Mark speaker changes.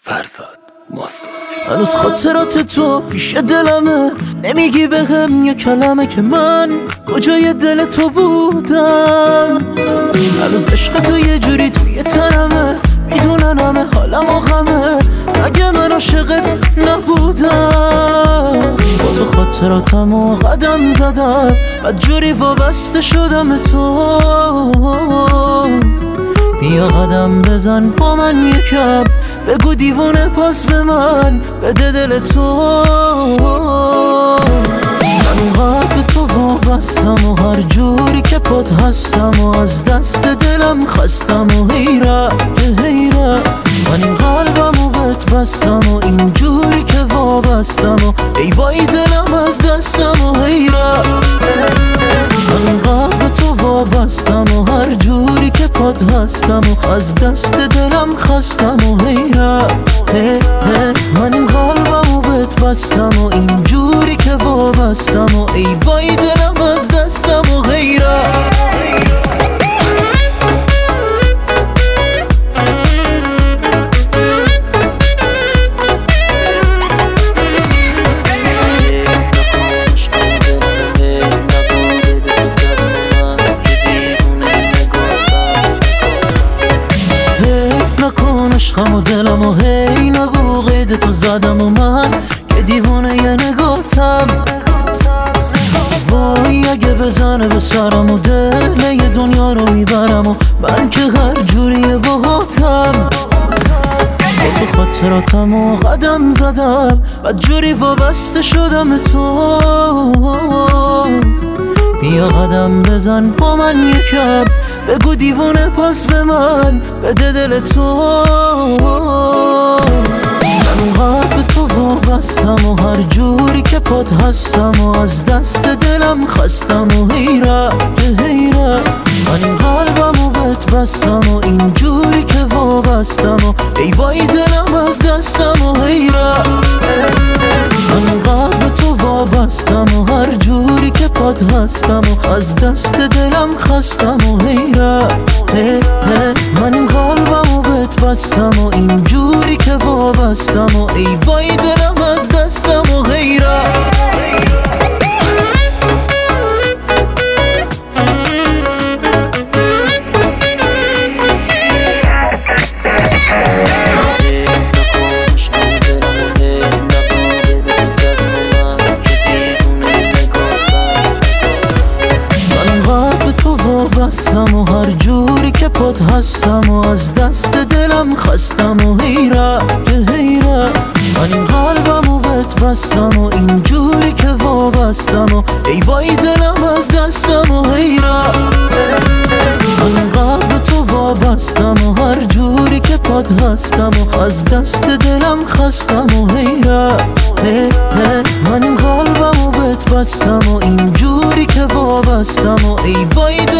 Speaker 1: فرزاد مصطفی.
Speaker 2: هنوز خاطرات تو پیش دلمه، نمیگی بهم یه کلمه که من کجای دل تو بودم. هنوز عشق تو یه جوری توی تنمه، میدونن همه حالم و غمه، مگه من عاشقت نبودم. با تو خاطراتمو قدم زدم، بدجوری وابسته شدم تو. بیا قدم بزن با من یکم، بگو دیوونه پاس به من بده دل تو. من قلب تو وابستم و هر جوری که پات هستم و از دست دلم خستم و حیرت من این قلبمو بهت بستم و این جوری که وابستم و ای وای دلم از دستم و حیرت. من قلب تو وابستم و هر جوری که پات هستم و از دست دلم خستم و حیرت. من این قلبمو بهت بستم و این جوری که وابستم و ای وای دلم از دستم و حیرت. عشقم و دلم و هی نگو قید تو زدم و من که دیوونه یه نگاتم. وای اگه بزنه به سرم و دل یه دنیا رو میبرم و من که هر جوری باهاتم. با تو خاطراتم و قدم زدم، بدجوری وابسته شدم تو. بیا قدم بزن با من یکم، بگو دیوونه پاس به من بده دل تو. من قلب تو وابستم و هر جوری که پات هستم و از دست دلم خستم و حیرت. من این قلبمو بهت بستم و این جوری که وابستم و ای وای دلم از دستم و حیرت. من قلب تو وابستم و هر جوری که پات هستم و از دست دلم خستم و حیرت. من این قلبمو بهت بستم و این جوری که وابستم و ای وای دلم از دستم و حیرت. بستم و هر جوری که پات هستم و از دست دلم خستم و حیرت. من این قلبمو بهت بستم و این جوری که وابستم و ای وای دلم از دستم و حیرت. من قلب تو وابستم و هر جوری که پات هستم و از دست دلم خستم و حیرت. من این قلبمو بهت بستم و این جوری که وابستم و ای وای